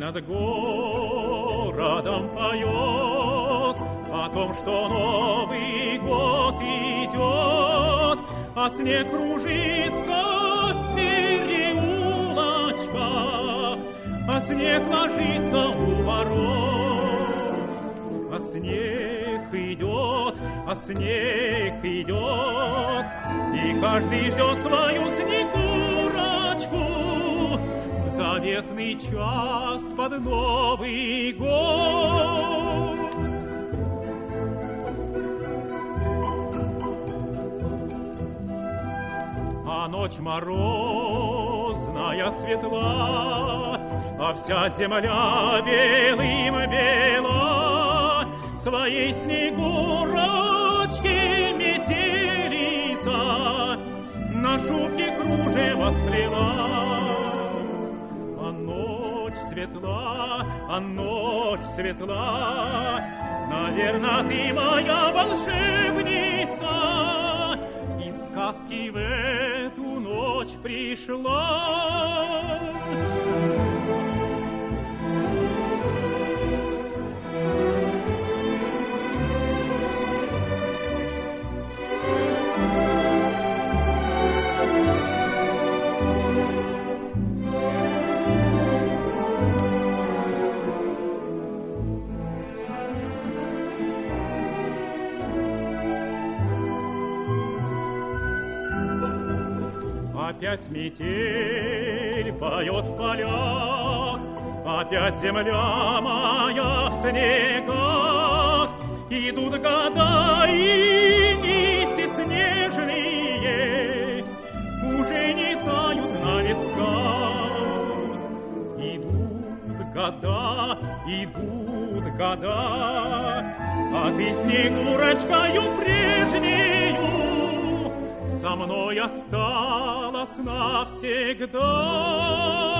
над городом поет о том, что Новый год идет, а снег кружится в переулочках, а снег ложится у ворот, а снег идет, а снег идет, и каждый ждет свою снегурочку в заветный час под Новый год. А ночь морозная светла, а вся земля белым бела, своей снегурочки метелица на шубке кружева сплела. А ночь светла, а ночь светла, наверно, ты моя волшебница, из сказки в эту ночь пришла. Опять метель поет в полях, опять земля моя в снегах. Идут года, и нити снежные уже не тают на висках. Идут года, а ты, снегурочкою прежнею, со мной осталась навсегда.